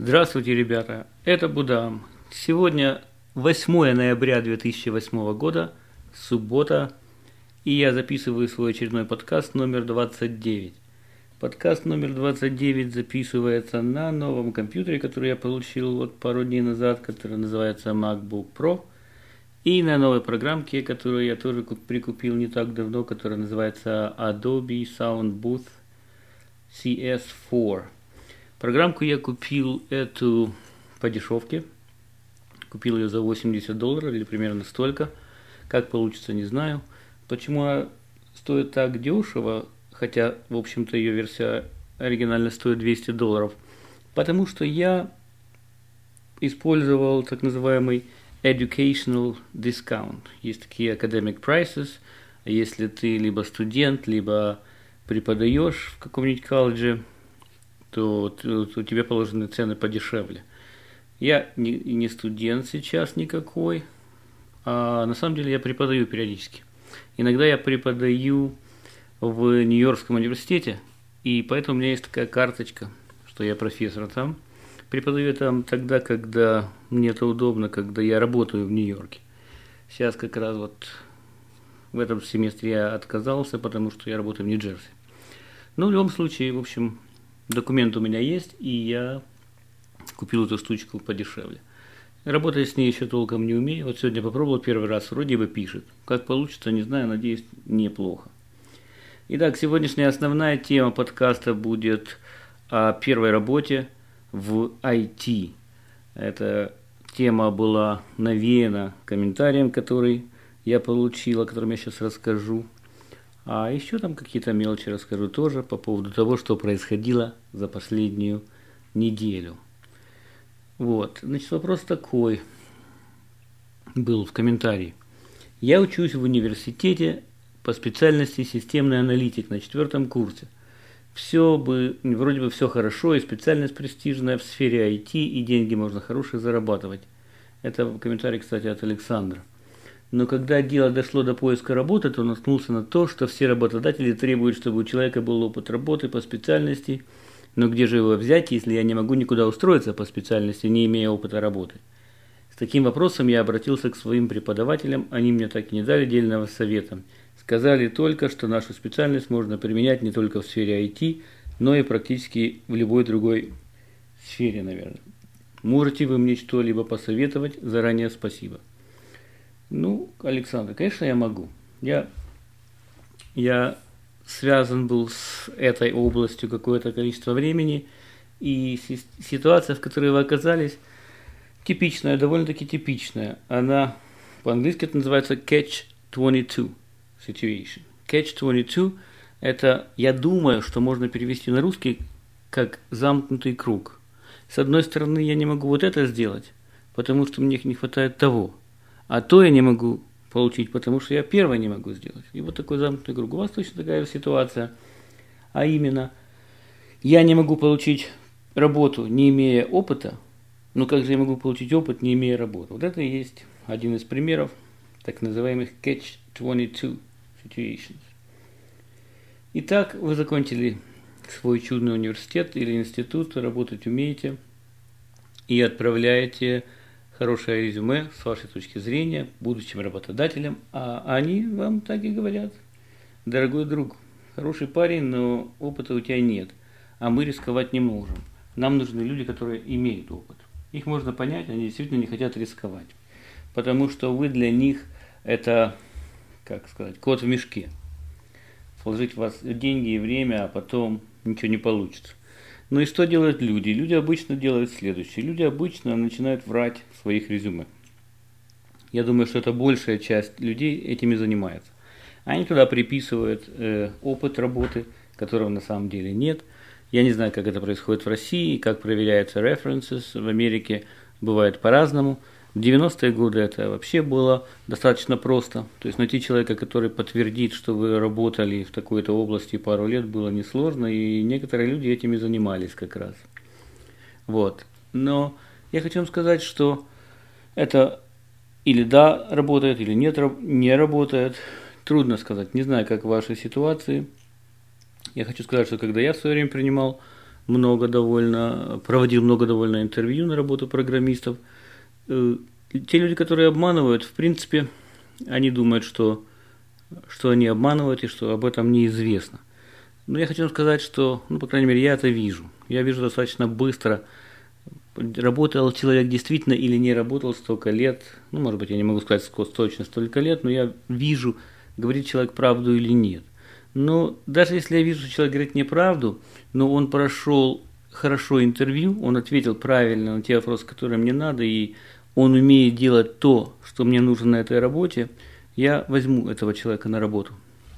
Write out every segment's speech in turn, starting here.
Здравствуйте, ребята, это Будам. Сегодня 8 ноября 2008 года, суббота, и я записываю свой очередной подкаст номер 29. Подкаст номер 29 записывается на новом компьютере, который я получил пару дней назад, который называется MacBook Pro, и на новой программке, которую я тоже прикупил не так давно, которая называется Adobe Soundbooth CS4. Программку я купил эту по дешевке. Купил ее за $80 или примерно столько. Как получится, не знаю. Почему она стоит так дешево, хотя, в общем-то, ее версия оригинально стоит $200. Потому что я использовал так называемый educational discount. Есть такие academic prices. Если ты либо студент, либо преподаешь в каком-нибудь колледже, то тебе положены цены подешевле. Я не студент сейчас никакой, а на самом деле я преподаю периодически. Иногда я преподаю в Нью-Йоркском университете, и поэтому у меня есть такая карточка, что я профессор там. Преподаю я там тогда, когда мне это удобно, когда я работаю в Нью-Йорке. Сейчас как раз в этом семестре я отказался, потому что я работаю в Нью-Джерси. Но в любом случае, в общем, документ у меня есть, и я купил эту штучку подешевле. Работать с ней еще толком не умею. Вот сегодня попробовал первый раз, вроде бы пишет. Как получится, не знаю, надеюсь, неплохо. Итак, сегодняшняя основная тема подкаста будет о первой работе в IT. Эта тема была навеяна комментарием, который я получил, о котором я сейчас расскажу. А еще там какие-то мелочи расскажу тоже по поводу того, что происходило за последнюю неделю. Значит, вопрос такой был в комментарии. Я учусь в университете по специальности системный аналитик на 4 курсе. Вроде бы все хорошо, и специальность престижная в сфере IT, и деньги можно хорошие зарабатывать. Это комментарий, кстати, от Александра. Но когда дело дошло до поиска работы, то наткнулся на то, что все работодатели требуют, чтобы у человека был опыт работы по специальности. Но где же его взять, если я не могу никуда устроиться по специальности, не имея опыта работы? С таким вопросом я обратился к своим преподавателям, они мне так и не дали дельного совета. Сказали только, что нашу специальность можно применять не только в сфере IT, но и практически в любой другой сфере, наверное. Можете вы мне что-либо посоветовать? Заранее спасибо. Александр, конечно, я могу. Я связан был с этой областью какое-то количество времени, и ситуация, в которой вы оказались, типичная, довольно-таки типичная. Она, по-английски это называется catch-22 situation. Catch-22 это, я думаю, что можно перевести на русский как замкнутый круг. С одной стороны, я не могу вот это сделать, потому что мне не хватает того. А то я не могу получить, потому что я первое не могу сделать. И вот такой замкнутый круг. У вас точно такая же ситуация. А именно, я не могу получить работу, не имея опыта. Но как же я могу получить опыт, не имея работы? Вот это и есть один из примеров так называемых catch-22 situations. Итак, вы закончили свой чудный университет или институт, работать умеете и отправляете хорошее резюме с вашей точки зрения будущим работодателям, а они вам так и говорят: дорогой друг, хороший парень, но опыта у тебя нет, а мы рисковать не можем. Нам нужны люди, которые имеют опыт. Их можно понять, они действительно не хотят рисковать, потому что вы для них это, кот в мешке. Вложить в вас деньги и время, а потом ничего не получится. Ну и что делают люди? Люди обычно делают следующее. Люди обычно начинают врать в своих резюме. Я думаю, что это большая часть людей этими занимается. Они туда приписывают опыт работы, которого на самом деле нет. Я не знаю, как это происходит в России, как проверяются references. В Америке бывает по-разному. В 90-е годы это вообще было достаточно просто. То есть найти человека, который подтвердит, что вы работали в такой-то области пару лет, было несложно, и некоторые люди этими занимались как раз. Но я хочу вам сказать, что это или да работает, или нет, не работает. Трудно сказать, не знаю, как в вашей ситуации. Я хочу сказать, что когда я в свое время принимал проводил много довольно интервью на работу программистов. Те люди, которые обманывают, в принципе, они думают, что они обманывают и что об этом неизвестно. Но я хочу сказать, что, по крайней мере, я это вижу. Я вижу достаточно быстро, работал человек действительно или не работал столько лет. Может быть, я не могу сказать точно столько лет, но я вижу, говорит человек правду или нет. Но даже если я вижу, что человек говорит неправду, но он прошел хорошо интервью, он ответил правильно на те вопросы, которые мне надо, и он умеет делать то, что мне нужно на этой работе, я возьму этого человека на работу.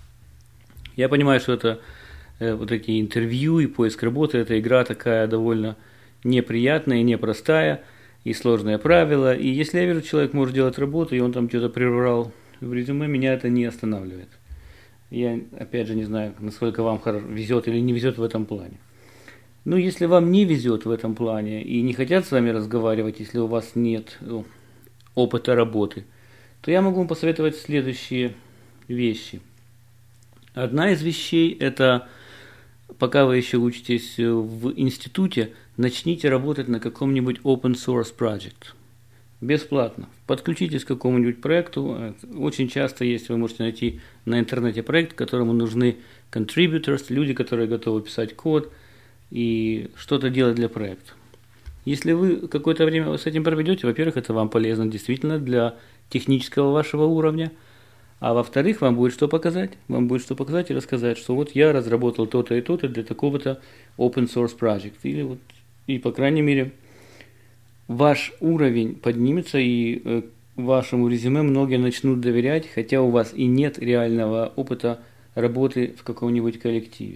Я понимаю, что это вот эти интервью и поиск работы, это игра такая довольно неприятная и непростая, и сложные правила. И если я вижу, человек может делать работу, и он там что-то прибрал в резюме, меня это не останавливает. Я, опять же, не знаю, насколько вам везет или не везет в этом плане. Но если вам не везет в этом плане и не хотят с вами разговаривать, если у вас нет опыта работы, то я могу вам посоветовать следующие вещи. Одна из вещей – это, пока вы еще учитесь в институте, начните работать на каком-нибудь open source project. Бесплатно. Подключитесь к какому-нибудь проекту. Очень часто есть, вы можете найти на интернете проект, которому нужны contributors, люди, которые готовы писать код и что-то делать для проекта. Если вы какое-то время с этим проведете, во-первых, это вам полезно действительно для технического вашего уровня, а во-вторых, вам будет что показать. Вам будет что показать и рассказать, что вот я разработал то-то и то-то для такого-то open source project. И по крайней мере, ваш уровень поднимется, и вашему резюме многие начнут доверять, хотя у вас и нет реального опыта работы в каком-нибудь коллективе.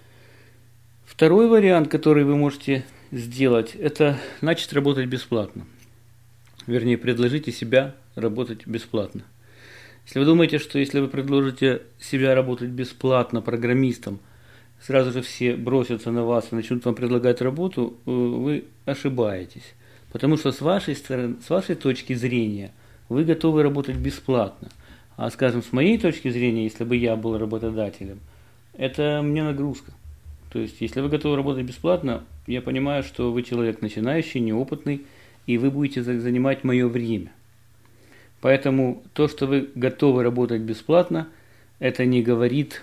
Второй вариант, который вы можете сделать, это начать работать бесплатно. Вернее, предложите себя работать бесплатно. Если вы думаете, что если вы предложите себя работать бесплатно программистам, сразу же все бросятся на вас и начнут вам предлагать работу, вы ошибаетесь. Потому что с вашей стороны, с вашей точки зрения, вы готовы работать бесплатно. А, скажем, с моей точки зрения, если бы я был работодателем, это мне нагрузка. То есть, если вы готовы работать бесплатно, я понимаю, что вы человек начинающий, неопытный, и вы будете занимать мое время. Поэтому то, что вы готовы работать бесплатно, это не говорит,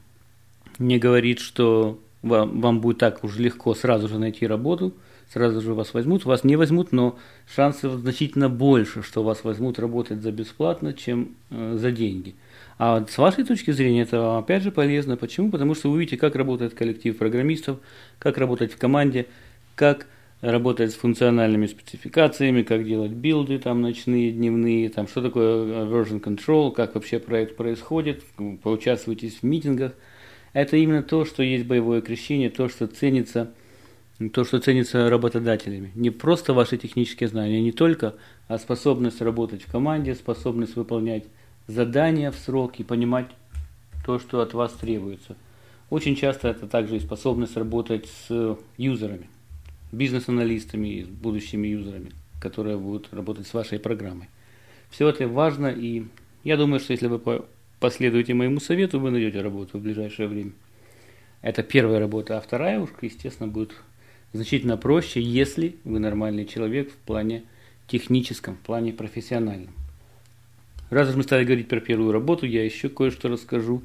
что вам будет так уж легко сразу же найти работу, сразу же вас возьмут. Вас не возьмут, но шансов значительно больше, что вас возьмут работать за бесплатно, чем за деньги. А с вашей точки зрения это вам опять же полезно. Почему? Потому что вы увидите, как работает коллектив программистов, как работать в команде, как работать с функциональными спецификациями, как делать билды там ночные, дневные, там что такое version control, как вообще проект происходит, поучаствуйтесь в митингах. Это именно то, что есть боевое крещение, то, что ценится работодателями. Не просто ваши технические знания, не только, а способность работать в команде, способность выполнять задания в срок и понимать то, что от вас требуется. Очень часто это также и способность работать с юзерами, бизнес-аналистами и с будущими юзерами, которые будут работать с вашей программой. Все это важно, и я думаю, что если вы последуете моему совету, вы найдете работу в ближайшее время. Это первая работа, а вторая уж, естественно, будет значительно проще, если вы нормальный человек в плане техническом, в плане профессиональном. Раз уж мы стали говорить про первую работу, я еще кое-что расскажу,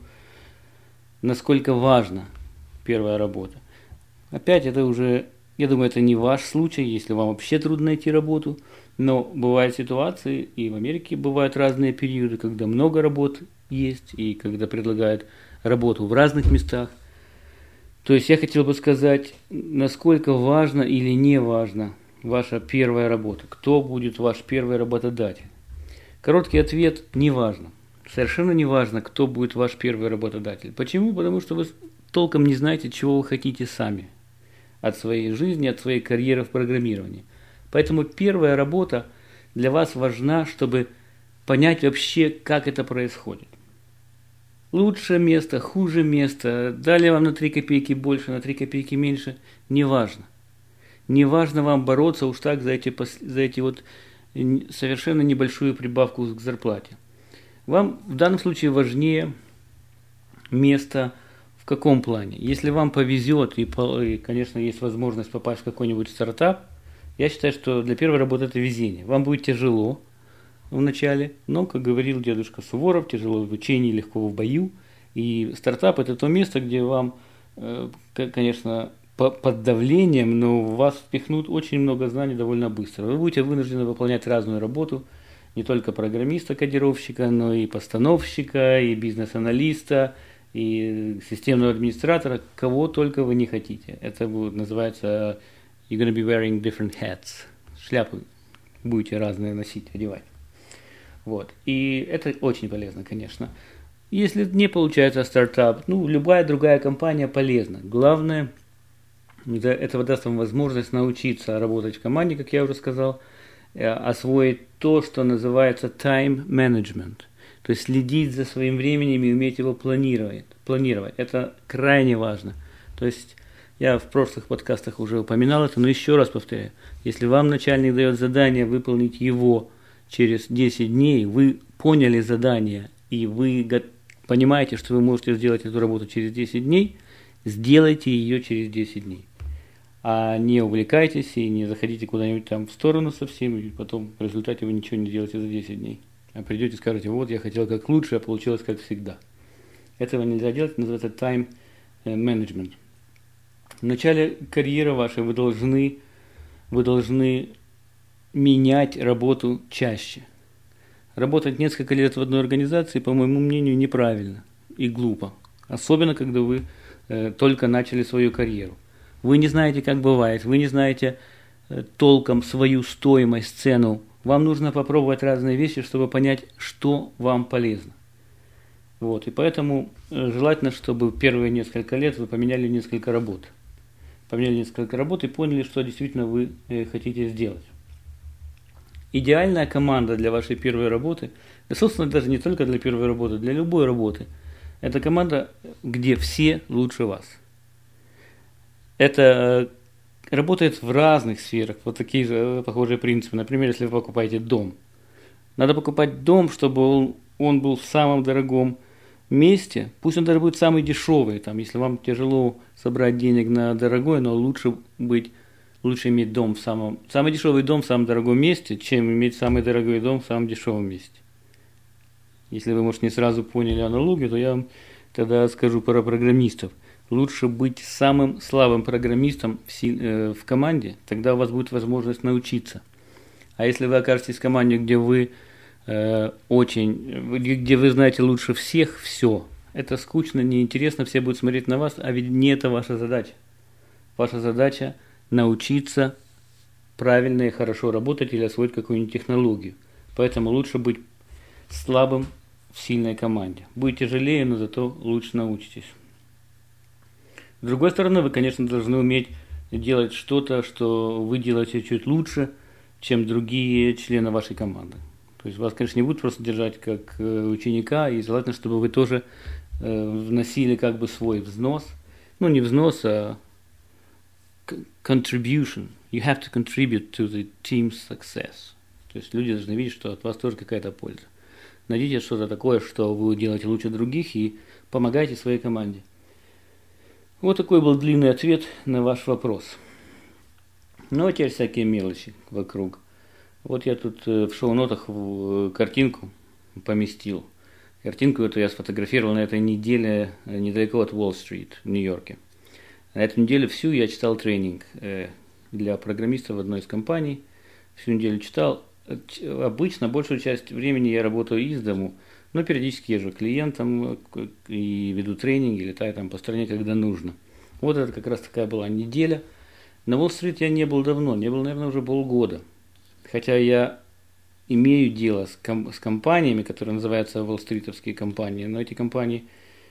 насколько важна первая работа. Опять это уже, я думаю, это не ваш случай, если вам вообще трудно найти работу, но бывают ситуации, и в Америке бывают разные периоды, когда много работ есть, и когда предлагают работу в разных местах. То есть я хотел бы сказать, насколько важно или не важно ваша первая работа, кто будет ваш первый работодатель. Короткий ответ – не важно. Совершенно не важно, кто будет ваш первый работодатель. Почему? Потому что вы толком не знаете, чего вы хотите сами от своей жизни, от своей карьеры в программировании. Поэтому первая работа для вас важна, чтобы понять вообще, как это происходит. Лучшее место, хуже место, дали вам на 3 копейки больше, на 3 копейки меньше – не важно. Не важно вам бороться уж так за эти вот совершенно небольшую прибавку к зарплате. Вам в данном случае важнее место В каком плане? Если вам повезет и, конечно, есть возможность попасть в какой-нибудь стартап, я считаю, что для первой работы это везение. Вам будет тяжело в начале, но, как говорил дедушка Суворов, тяжело в учении, легко в бою. И стартап – это то место, где вам, конечно, под давлением, но в вас впихнут очень много знаний довольно быстро. Вы будете вынуждены выполнять разную работу, не только программиста-кодировщика, но и постановщика, и бизнес-аналиста, и системного администратора, кого только вы не хотите. Это будет называется you're gonna be wearing different hats. Шляпы будете разные носить, одевать. Вот. И это очень полезно, конечно. Если не получается стартап, любая другая компания полезна. Главное, это даст вам возможность научиться работать в команде, как я уже сказал, освоить то, что называется time management. То есть следить за своим временем и уметь его планировать. Это крайне важно. То есть я в прошлых подкастах уже упоминал это, но еще раз повторяю. Если вам начальник дает задание выполнить его через 10 дней, вы поняли задание и вы понимаете, что вы можете сделать эту работу через 10 дней, сделайте ее через 10 дней. А не увлекайтесь и не заходите куда-нибудь там в сторону совсем, и потом в результате вы ничего не делаете за 10 дней. А придете и скажете, вот я хотел как лучше, а получилось как всегда. Этого нельзя делать, это называется time management. В начале карьеры вашей вы должны менять работу чаще. Работать несколько лет в одной организации, по моему мнению, неправильно и глупо. Особенно, когда вы только начали свою карьеру. Вы не знаете, как бывает, вы не знаете толком свою стоимость, цену. Вам нужно попробовать разные вещи, чтобы понять, что вам полезно. Вот. И поэтому желательно, чтобы первые несколько лет вы поменяли несколько работ. И поняли, что действительно вы хотите сделать. Идеальная команда для вашей первой работы, да, собственно, даже не только для первой работы, для любой работы, это команда, где все лучше вас. Это работает в разных сферах, вот такие же похожие принципы. Например, если вы покупаете дом. Надо покупать дом, чтобы он был в самом дорогом месте. Пусть он даже будет самый дешевый. Там, если вам тяжело собрать денег на дорогой, но лучше иметь дом самый дешевый дом в самом дорогом месте, чем иметь самый дорогой дом в самом дешевом месте. Если вы, может, не сразу поняли аналогию, то я вам тогда скажу про программистов. Лучше быть самым слабым программистом в команде, тогда у вас будет возможность научиться. А если вы окажетесь в команде, где вы знаете лучше всех все, это скучно, неинтересно, все будут смотреть на вас, а ведь не это ваша задача. Ваша задача научиться правильно и хорошо работать или освоить какую-нибудь технологию. Поэтому лучше быть слабым в сильной команде. Будет тяжелее, но зато лучше научитесь. С другой стороны, вы, конечно, должны уметь делать что-то, что вы делаете чуть лучше, чем другие члены вашей команды. То есть вас, конечно, не будут просто держать как ученика, и желательно, чтобы вы тоже вносили как бы свой взнос. Не взнос, а contribution. You have to contribute to the team's success. То есть люди должны видеть, что от вас тоже какая-то польза. Найдите что-то такое, что вы делаете лучше других, и помогайте своей команде. Вот такой был длинный ответ на ваш вопрос. А теперь всякие мелочи вокруг. Вот я тут в шоу-нотах картинку поместил. Картинку эту я сфотографировал на этой неделе недалеко от Уолл-стрит в Нью-Йорке. На эту неделю всю я читал тренинг для программистов в одной из компаний. Всю неделю читал. Обычно большую часть времени я работаю из дому, но периодически езжу к клиентам и веду тренинги, летаю там по стране, когда нужно. Вот это как раз такая была неделя. На Уолл-стрит я не был давно, наверное, уже полгода. Хотя я имею дело с компаниями, которые называются Уолл-стритовские компании, но эти компании,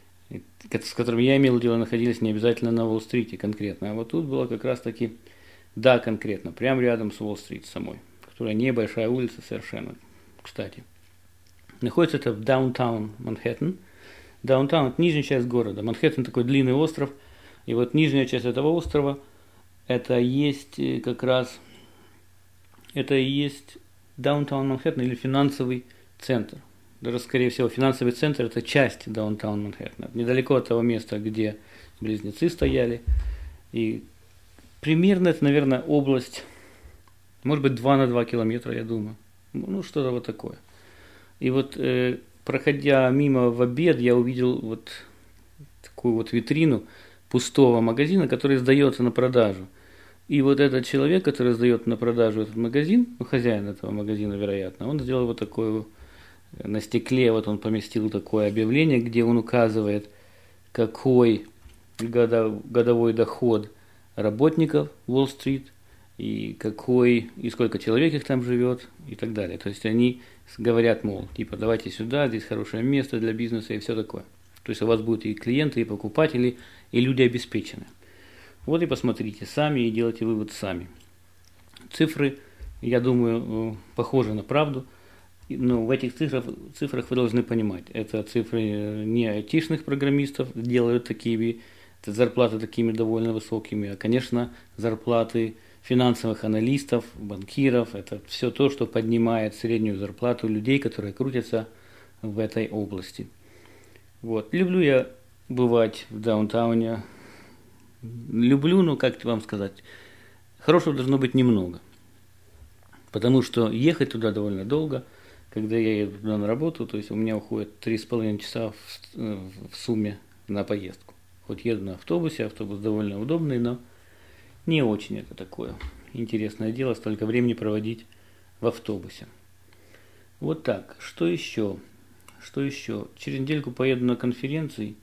с которыми я имел дело, находились не обязательно на Уолл-стрите конкретно. А вот тут было как раз таки, да, конкретно, прямо рядом с Уолл-стрит самой, которая небольшая улица совершенно, кстати. Находится это в даунтаун Манхэттен. Даунтаун – это нижняя часть города. Манхэттен – такой длинный остров. И вот нижняя часть этого острова – это есть как раз, это и есть даунтаун Манхэттен или финансовый центр. даже, скорее всего, финансовый центр – это часть даунтаун Манхэттена, недалеко от того места, где близнецы стояли. И примерно это, наверное, область, может быть, 2 на 2 километра, я думаю. Ну, что-то вот такое. И вот, проходя мимо в обед, я увидел вот такую вот витрину пустого магазина, который сдается на продажу. И вот этот человек, который сдает на продажу этот магазин, ну, хозяин этого магазина, вероятно, он сделал вот такое, на стекле вот он поместил такое объявление, где он указывает, какой годовой доход работников Уолл-стрит, и сколько человек их там живет, и так далее. То есть они говорят, мол, типа, давайте сюда, здесь хорошее место для бизнеса и все такое. То есть у вас будут и клиенты, и покупатели, и люди обеспечены. Вот и посмотрите сами и делайте вывод сами. Цифры, я думаю, похожи на правду. Но в этих цифрах вы должны понимать, это цифры не айтишных программистов делают зарплаты такими довольно высокими, а, конечно, зарплаты финансовых аналистов, банкиров. Это все то, что поднимает среднюю зарплату людей, которые крутятся в этой области. Вот. Люблю я бывать в даунтауне. Люблю, но как вам сказать, хорошего должно быть немного. Потому что ехать туда довольно долго. Когда я еду туда на работу, то есть у меня уходит 3,5 часа в сумме на поездку. Хоть еду на автобусе, автобус довольно удобный, но не очень это такое интересное дело, столько времени проводить в автобусе. Вот так. Что еще? Через недельку поеду на конференции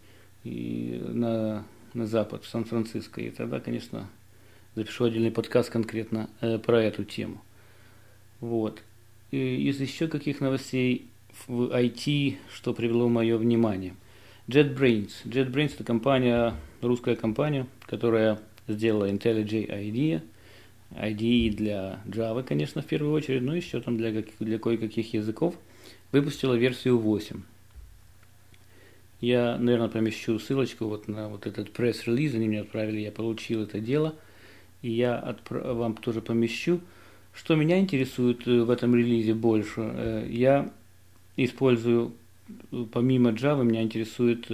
на запад, в Сан-Франциско. И тогда, конечно, запишу отдельный подкаст конкретно про эту тему. Вот. Из еще каких новостей в IT, что привело мое внимание. JetBrains. JetBrains – это русская компания, которая сделала IntelliJ IDEA. IDE для Java, конечно, в первую очередь, но еще там для кое-каких языков. Выпустила версию 8. Я, наверное, помещу ссылочку вот на вот этот пресс-релиз, они мне отправили, я получил это дело. И я вам тоже помещу. Что меня интересует в этом релизе больше, я использую, помимо Java, меня интересует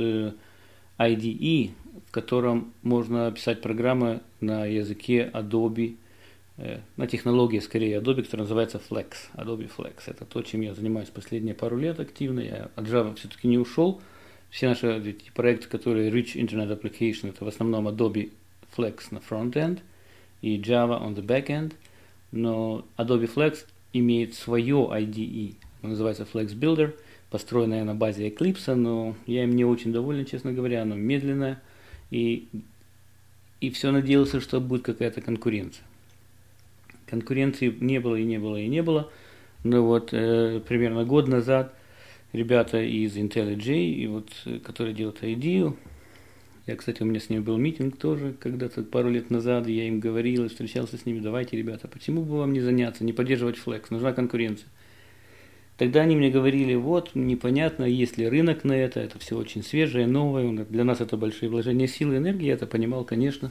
IDE, в котором можно писать программы на языке Adobe, на технологии скорее Adobe, которая называется Flex, Adobe Flex. Это то, чем я занимаюсь последние пару лет активно. Я от Java все-таки не ушел. Все наши проекты, которые Rich Internet Application, это в основном Adobe Flex на front-end и Java on the back-end. Но Adobe Flex имеет свое IDE, он называется Flex Builder, построенное на базе Eclipse, но я им не очень доволен, честно говоря, оно медленное, и все надеялся, что будет какая-то конкуренция. Конкуренции не было, но вот примерно год назад ребята из IntelliJ, которые делают IDEA, кстати, у меня с ними был митинг тоже когда-то пару лет назад, я им говорил и встречался с ними, давайте, ребята, почему бы вам не заняться, не поддерживать Flex, нужна конкуренция. Тогда они мне говорили, вот, непонятно, есть ли рынок на это все очень свежее, новое, для нас это большие вложения сил и энергии, я это понимал, конечно.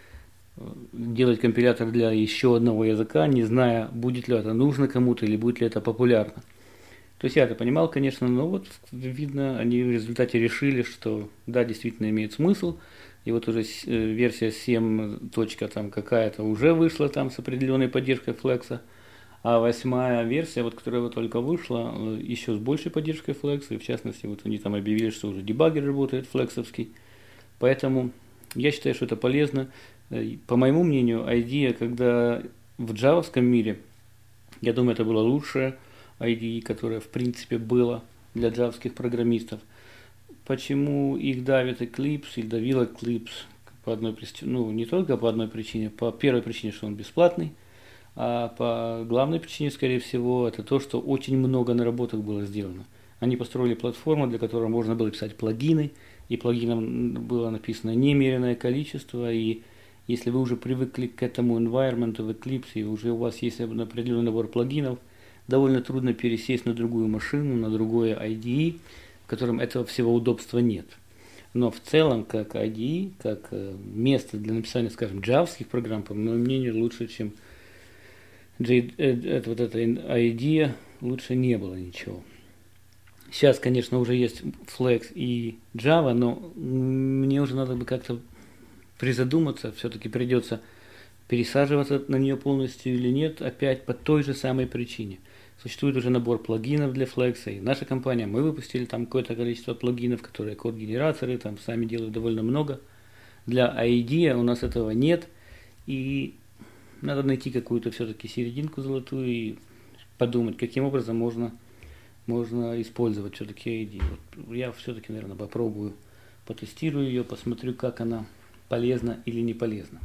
Делать компилятор для еще одного языка, не зная, будет ли это нужно кому-то или будет ли это популярно. То есть я это понимал, конечно, но вот видно, они в результате решили, что да, действительно имеет смысл. И вот уже версия 7. Там какая-то уже вышла там с определенной поддержкой Flex. А 8 версия, которая вот только вышла, еще с большей поддержкой Flex. И в частности, вот они там объявили, что уже дебаггер работает флексовский. Поэтому я считаю, что это полезно. По моему мнению, IDEA, когда в джавовском мире, я думаю, это было лучшее IDE, которое в принципе было для джавских программистов. Почему их давит Eclipse или давил Eclipse? По одной причине, не только по одной причине, по первой причине, что он бесплатный, а по главной причине, скорее всего, это то, что очень много наработок было сделано. Они построили платформу, для которой можно было писать плагины, и плагинам было написано немеренное количество, и если вы уже привыкли к этому environment в Eclipse, и уже у вас есть определенный набор плагинов, довольно трудно пересесть на другую машину, на другое IDE, в котором этого всего удобства нет. Но в целом, как IDE, как место для написания, скажем, джавских программ, по моему мнению, лучше, чем это IDE, лучше не было ничего. Сейчас, конечно, уже есть Flex и Java, но мне уже надо бы как-то призадуматься, все-таки придется пересаживаться на нее полностью или нет, опять по той же самой причине. Существует уже набор плагинов для Flex, и наша компания, мы выпустили там какое-то количество плагинов, которые код-генераторы, там сами делают довольно много. Для IDEA у нас этого нет, и надо найти какую-то все-таки серединку золотую и подумать, каким образом можно использовать все-таки IDEA. Вот я все-таки, наверное, попробую, потестирую ее, посмотрю, как она полезна или не полезна.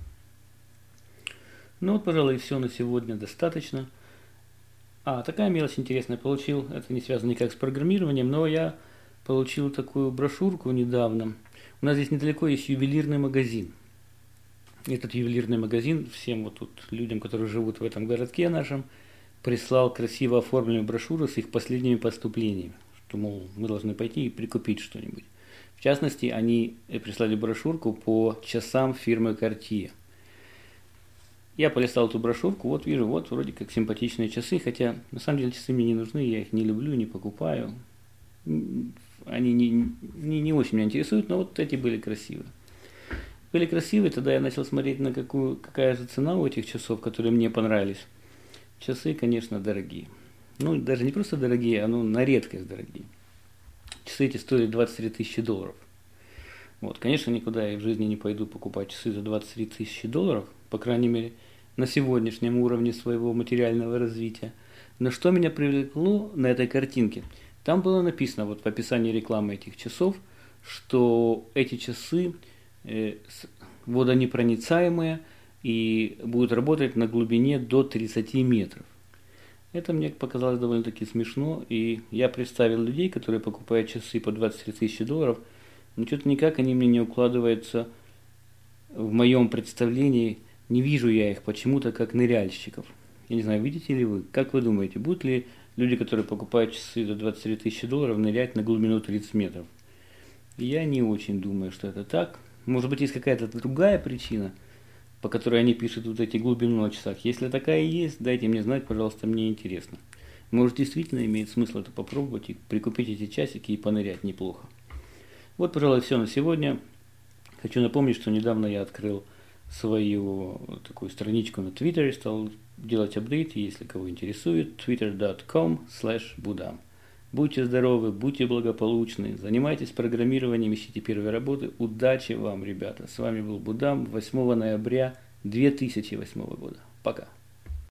Ну вот, пожалуй, все на сегодня достаточно. Такая мелочь интересная получил. Это не связано никак с программированием, но я получил такую брошюрку недавно. У нас здесь недалеко есть ювелирный магазин. Этот ювелирный магазин всем вот тут людям, которые живут в этом городке нашем, прислал красиво оформленную брошюру с их последними поступлениями. Что, мол, мы должны пойти и прикупить что-нибудь. В частности, они прислали брошюрку по часам фирмы Cartier. Я полистал эту брошюрку, вот вижу, вот вроде как симпатичные часы, хотя на самом деле часы мне не нужны, я их не люблю, не покупаю. Они не очень меня интересуют, но вот эти были красивые. Были красивые, тогда я начал смотреть, какая же цена у этих часов, которые мне понравились. Часы, конечно, дорогие. Ну, даже не просто дорогие, а на редкость дорогие. Часы эти стоили $23 тысячи. Вот, конечно, никуда я в жизни не пойду покупать часы за $23 тысячи, по крайней мере, на сегодняшнем уровне своего материального развития. Но что меня привлекло на этой картинке? Там было написано вот в описании рекламы этих часов, что эти часы водонепроницаемые и будут работать на глубине до 30 метров. Это мне показалось довольно-таки смешно, и я представил людей, которые покупают часы по $23 тысячи, но что-то никак они мне не укладываются в моем представлении. Не вижу я их почему-то как ныряльщиков. Я не знаю, видите ли вы, как вы думаете, будут ли люди, которые покупают часы за $23 тысячи, нырять на глубину 30 метров? Я не очень думаю, что это так. Может быть, есть какая-то другая причина, по которой они пишут вот эти глубину на часах. Если такая есть, дайте мне знать, пожалуйста, мне интересно. Может, действительно имеет смысл это попробовать и прикупить эти часики и понырять неплохо. Вот, пожалуй, все на сегодня. Хочу напомнить, что недавно я открыл свою такую страничку на Твиттере, стал делать апдейты, если кого интересует, twitter.com/budam. Будьте здоровы, будьте благополучны, занимайтесь программированием, ищите первые работы. Удачи вам, ребята! С вами был Будам 8 ноября 2008 года. Пока!